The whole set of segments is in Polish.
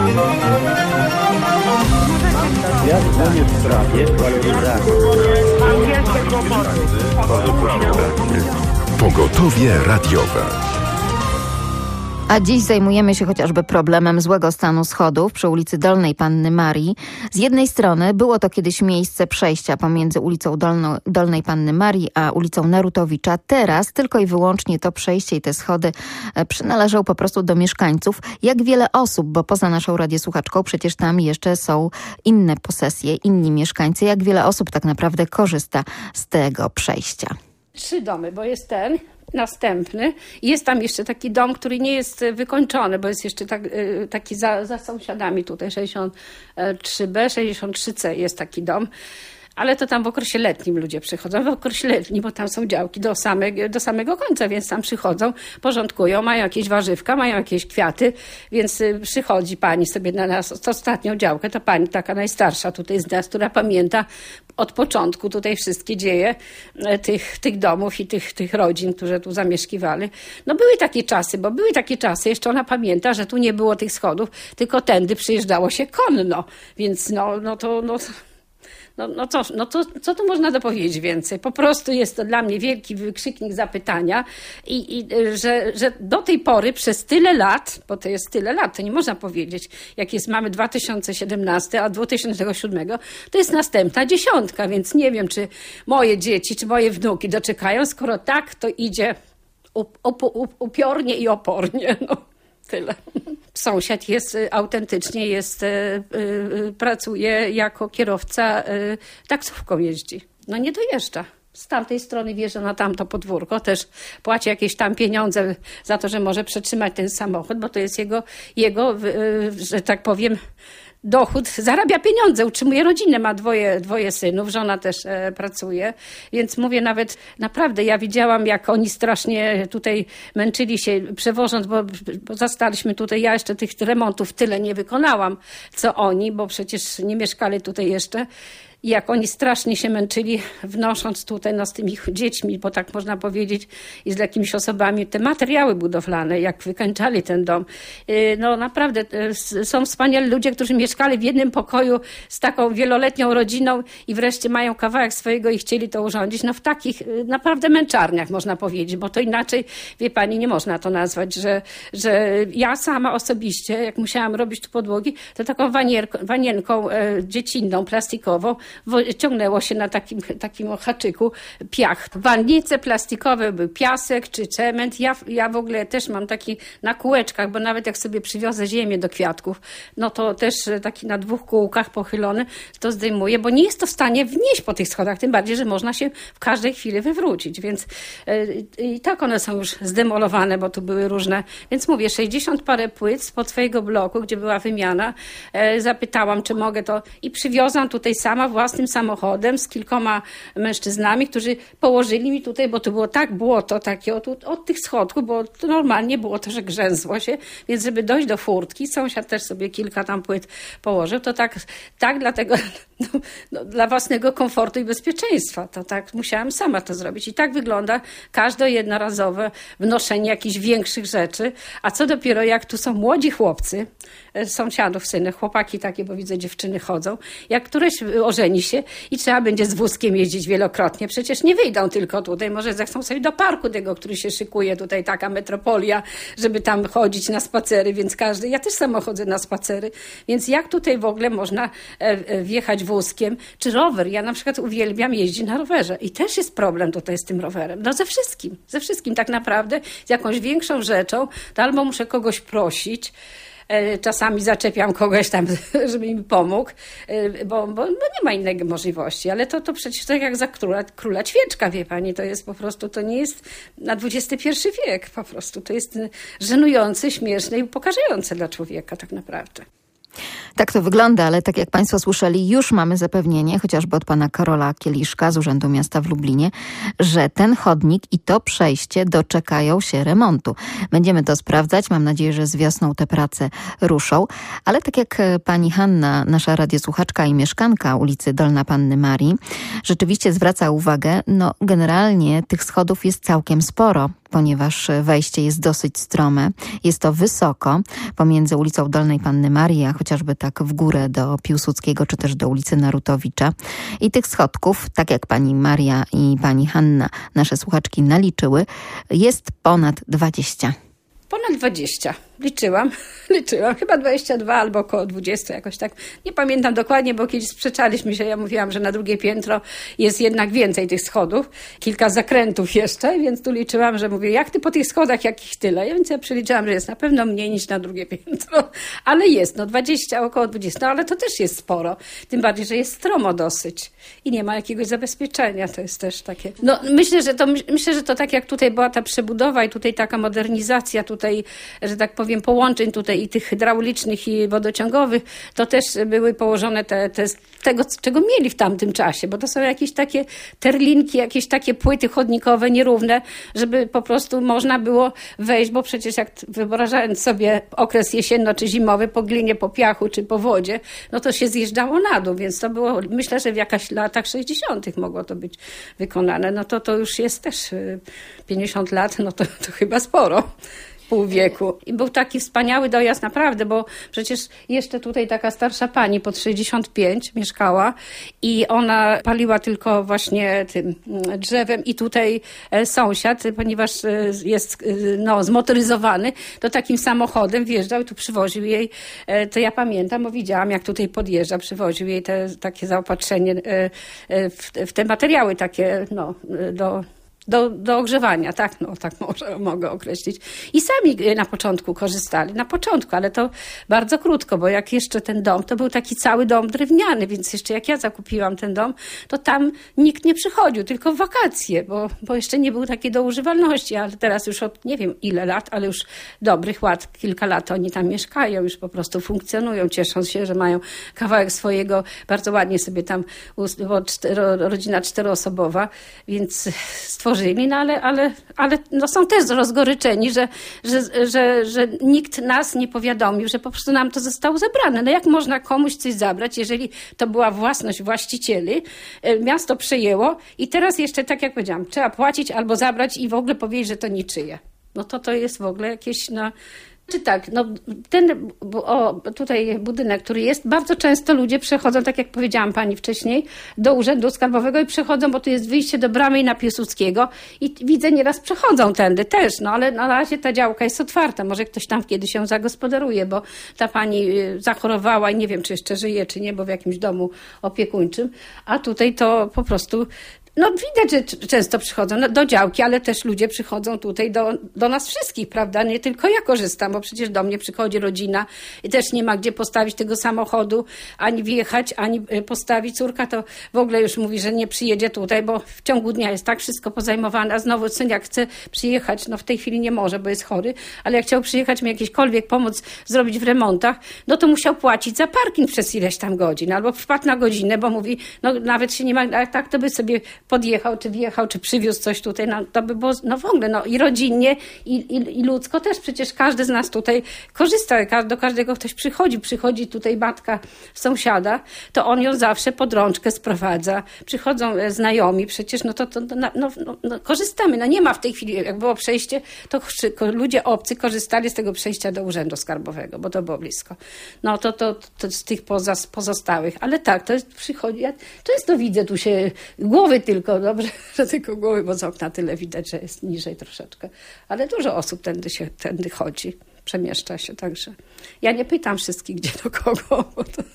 Ja dzwonię w sprawie waloryzacji. Mam wielkie kłopoty. Pogotowie radiowe. A dziś zajmujemy się chociażby problemem złego stanu schodów przy ulicy Dolnej Panny Marii. Z jednej strony było to kiedyś miejsce przejścia pomiędzy ulicą Dolnej Panny Marii a ulicą Narutowicza. Teraz tylko i wyłącznie to przejście i te schody przynależą po prostu do mieszkańców. Jak wiele osób, bo poza naszą radiosłuchaczką przecież tam jeszcze są inne posesje, inni mieszkańcy. Jak wiele osób tak naprawdę korzysta z tego przejścia? 3 domy, bo jest ten, następny. Jest tam jeszcze taki dom, który nie jest wykończony, bo jest jeszcze taki za sąsiadami tutaj, 63B, 63C jest taki dom. Ale to tam w okresie letnim ludzie przychodzą. W okresie letnim, bo tam są działki do samego końca, więc tam przychodzą, porządkują, mają jakieś warzywka, mają jakieś kwiaty, więc przychodzi pani sobie na nas, ostatnią działkę, to pani taka najstarsza tutaj z nas, która pamięta od początku tutaj wszystkie dzieje tych domów i tych rodzin, które tu zamieszkiwali. No były takie czasy, jeszcze ona pamięta, że tu nie było tych schodów, tylko tędy przyjeżdżało się konno, więc co tu można dopowiedzieć więcej? Po prostu jest to dla mnie wielki wykrzyknik zapytania i że do tej pory przez tyle lat, bo to jest tyle lat, to nie można powiedzieć, mamy 2017, a 2007, to jest następna 10, więc nie wiem, czy moje dzieci, czy moje wnuki doczekają, skoro tak, to idzie upiornie i opornie, Tyle. Sąsiad autentycznie pracuje jako kierowca, taksówką jeździ. Nie dojeżdża. Z tamtej strony wjeżdża na tamto podwórko, też płaci jakieś tam pieniądze za to, że może przetrzymać ten samochód, bo to jest jego, że tak powiem, dochód, zarabia pieniądze, utrzymuje rodzinę, ma dwoje synów, żona też pracuje, więc mówię naprawdę ja widziałam, jak oni strasznie tutaj męczyli się przewożąc, bo zastaliśmy tutaj, ja jeszcze tych remontów tyle nie wykonałam, co oni, bo przecież nie mieszkali tutaj jeszcze. I jak oni strasznie się męczyli, wnosząc tutaj z tymi dziećmi, bo tak można powiedzieć, i z jakimiś osobami, te materiały budowlane, jak wykańczali ten dom. Naprawdę są wspaniali ludzie, którzy mieszkali w jednym pokoju z taką wieloletnią rodziną i wreszcie mają kawałek swojego i chcieli to urządzić. W takich naprawdę męczarniach można powiedzieć, bo to inaczej, wie pani, nie można to nazwać, że ja sama osobiście, jak musiałam robić tu podłogi, to taką wanienką dziecinną, plastikową, ciągnęło się na takim haczyku piach. Wannice plastikowe, był piasek czy cement. Ja w ogóle też mam taki na kółeczkach, bo nawet jak sobie przywiozę ziemię do kwiatków, to też taki na 2 kółkach pochylony, to zdejmuję, bo nie jest to w stanie wnieść po tych schodach, tym bardziej, że można się w każdej chwili wywrócić, więc i tak one są już zdemolowane, bo tu były różne, więc mówię, 60 parę płyt spod swojego bloku, gdzie była wymiana, zapytałam, czy mogę to i przywiozłam tutaj sama własnym samochodem z kilkoma mężczyznami, którzy położyli mi tutaj, bo to było błoto takie od tych schodków, bo to normalnie było to, że grzęzło się, więc żeby dojść do furtki, sąsiad też sobie kilka tam płyt położył, to tak dlatego dla własnego komfortu i bezpieczeństwa, to tak musiałam sama to zrobić. I tak wygląda każde jednorazowe wnoszenie jakichś większych rzeczy, a co dopiero jak tu są młodzi chłopcy, sąsiadów syny, chłopaki takie, bo widzę dziewczyny chodzą, jak któreś ożeni się i trzeba będzie z wózkiem jeździć wielokrotnie. Przecież nie wyjdą tylko tutaj, może zechcą sobie do parku tego, który się szykuje tutaj, taka metropolia, żeby tam chodzić na spacery, więc ja też sama chodzę na spacery, więc jak tutaj w ogóle można wjechać wózkiem, czy rower. Ja na przykład uwielbiam jeździć na rowerze i też jest problem tutaj z tym rowerem. Ze wszystkim tak naprawdę, z jakąś większą rzeczą, to albo muszę kogoś prosić, czasami zaczepiam kogoś tam, żeby mi pomógł, bo nie ma innej możliwości, ale to przecież tak jak za króla ćwieczka, wie pani, to jest po prostu, to nie jest na XXI wiek po prostu, to jest żenujące, śmieszne i upokarzające dla człowieka tak naprawdę. Tak to wygląda, ale tak jak Państwo słyszeli, już mamy zapewnienie, chociażby od pana Karola Kieliszka z Urzędu Miasta w Lublinie, że ten chodnik i to przejście doczekają się remontu. Będziemy to sprawdzać. Mam nadzieję, że z wiosną te prace ruszą. Ale tak jak pani Hanna, nasza radiosłuchaczka i mieszkanka ulicy Dolna Panny Marii, rzeczywiście zwraca uwagę, generalnie tych schodów jest całkiem sporo, ponieważ wejście jest dosyć strome. Jest to wysoko pomiędzy ulicą Dolnej Panny Marii, a chociażby tak w górę do Piłsudskiego, czy też do ulicy Narutowicza. I tych schodków, tak jak pani Maria i pani Hanna, nasze słuchaczki naliczyły, jest ponad 20. Ponad 20. Liczyłam. Chyba 22 albo około 20 jakoś tak. Nie pamiętam dokładnie, bo kiedyś sprzeczaliśmy się. Ja mówiłam, że na drugie piętro jest jednak więcej tych schodów. Kilka zakrętów jeszcze, więc tu liczyłam, że mówię, jak ty po tych schodach, jakich tyle? Więc ja przeliczyłam, że jest na pewno mniej niż na drugie piętro. Ale jest, 20, około 20. Ale to też jest sporo. Tym bardziej, że jest stromo dosyć. I nie ma jakiegoś zabezpieczenia. To jest też takie... Myślę, że to tak jak tutaj była ta przebudowa i tutaj taka modernizacja tutaj, że tak powiem, połączeń tutaj i tych hydraulicznych i wodociągowych, to też były położone tego, czego mieli w tamtym czasie, bo to są jakieś takie terlinki, jakieś takie płyty chodnikowe nierówne, żeby po prostu można było wejść, bo przecież jak wyobrażając sobie okres jesienno czy zimowy po glinie, po piachu czy po wodzie, to się zjeżdżało na dół, więc to było, myślę, że w jakichś latach 60. mogło to być wykonane. To już jest też 50 lat, to chyba sporo. Pół wieku. I był taki wspaniały dojazd naprawdę, bo przecież jeszcze tutaj taka starsza pani pod 65 mieszkała i ona paliła tylko właśnie tym drzewem i tutaj sąsiad, ponieważ jest zmotoryzowany, to takim samochodem wjeżdżał i tu przywoził jej, to ja pamiętam, bo widziałam jak tutaj podjeżdża, przywoził jej takie zaopatrzenie w te materiały takie, do ogrzewania, tak mogę określić. I sami na początku korzystali, ale to bardzo krótko, bo jak jeszcze ten dom, to był taki cały dom drewniany, więc jeszcze jak ja zakupiłam ten dom, to tam nikt nie przychodził, tylko w wakacje, bo jeszcze nie był taki do używalności, ale teraz już od nie wiem ile lat, ale już dobrych kilka lat oni tam mieszkają, już po prostu funkcjonują, cieszą się, że mają kawałek swojego, bardzo ładnie sobie tam, rodzina 4-osobowa, więc stworzyli, ale są też rozgoryczeni, że nikt nas nie powiadomił, że po prostu nam to zostało zabrane. Jak można komuś coś zabrać, jeżeli to była własność właścicieli, miasto przejęło i teraz jeszcze, tak jak powiedziałam, trzeba płacić albo zabrać i w ogóle powiedzieć, że to niczyje. To jest w ogóle jakieś... Czy tak, tutaj budynek, który jest, bardzo często ludzie przechodzą, tak jak powiedziałam pani wcześniej, do Urzędu Skarbowego i przechodzą, bo tu jest wyjście do Bramy i na Piłsudskiego i widzę, nieraz przechodzą tędy też, ale na razie ta działka jest otwarta, może ktoś tam kiedyś się zagospodaruje, bo ta pani zachorowała i nie wiem, czy jeszcze żyje, czy nie, bo w jakimś domu opiekuńczym, a tutaj to po prostu... widać, że często przychodzą do działki, ale też ludzie przychodzą tutaj do nas wszystkich, prawda? Nie tylko ja korzystam, bo przecież do mnie przychodzi rodzina i też nie ma gdzie postawić tego samochodu, ani wjechać, ani postawić. Córka to w ogóle już mówi, że nie przyjedzie tutaj, bo w ciągu dnia jest tak wszystko pozajmowane, a znowu syn jak chce przyjechać, w tej chwili nie może, bo jest chory, ale jak chciał przyjechać mi jakiekolwiek pomoc zrobić w remontach, to musiał płacić za parking przez ileś tam godzin, albo wpadł na godzinę, bo mówi, nawet się nie ma, tak to by sobie podjechał, czy wjechał, czy przywiózł coś tutaj, to by było, w ogóle, i rodzinnie, i ludzko też, przecież każdy z nas tutaj korzysta, do każdego ktoś przychodzi tutaj matka sąsiada, to on ją zawsze pod rączkę sprowadza, przychodzą znajomi, przecież, korzystamy, nie ma w tej chwili, jak było przejście, to ludzie obcy korzystali z tego przejścia do Urzędu Skarbowego, bo to było blisko. To z tych pozostałych, ale tak, to jest, przychodzi, ja często widzę tu się głowy tylko, dobrze, że tylko głowy, bo z okna tyle widać, że jest niżej troszeczkę. Ale dużo osób tędy chodzi, przemieszcza się, także ja nie pytam wszystkich, gdzie do kogo, bo to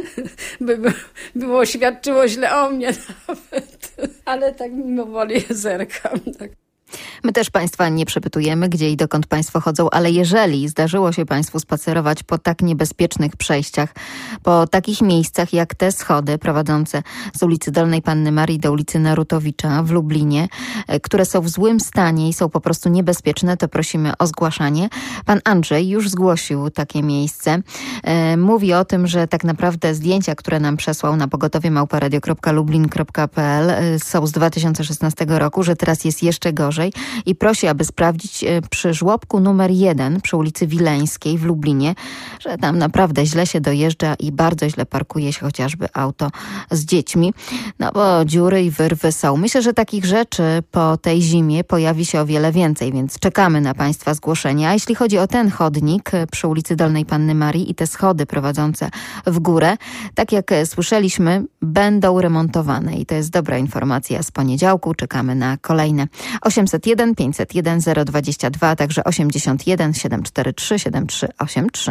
by świadczyło źle o mnie nawet. Ale tak mimo woli zerkam. Tak. My też Państwa nie przepytujemy, gdzie i dokąd Państwo chodzą, ale jeżeli zdarzyło się Państwu spacerować po tak niebezpiecznych przejściach, po takich miejscach jak te schody prowadzące z ulicy Dolnej Panny Marii do ulicy Narutowicza w Lublinie, które są w złym stanie i są po prostu niebezpieczne, to prosimy o zgłaszanie. Pan Andrzej już zgłosił takie miejsce. Mówi o tym, że tak naprawdę zdjęcia, które nam przesłał na pogotowie@radio.lublin.pl są z 2016 roku, że teraz jest jeszcze gorzej i prosi, aby sprawdzić przy żłobku numer 1 przy ulicy Wileńskiej w Lublinie, że tam naprawdę źle się dojeżdża i bardzo źle parkuje się chociażby auto z dziećmi, no bo dziury i wyrwy są. Myślę, że takich rzeczy po tej zimie pojawi się o wiele więcej, więc czekamy na Państwa zgłoszenia. A jeśli chodzi o ten chodnik przy ulicy Dolnej Panny Marii i te schody prowadzące w górę, tak jak słyszeliśmy, będą remontowane i to jest dobra informacja z poniedziałku. Czekamy na kolejne 801 501 022, a także 81 743 7383.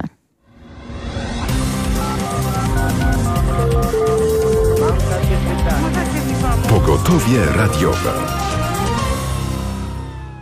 Mam takie pytanie. Możecie mi pomóc? Pogotowie radiowe.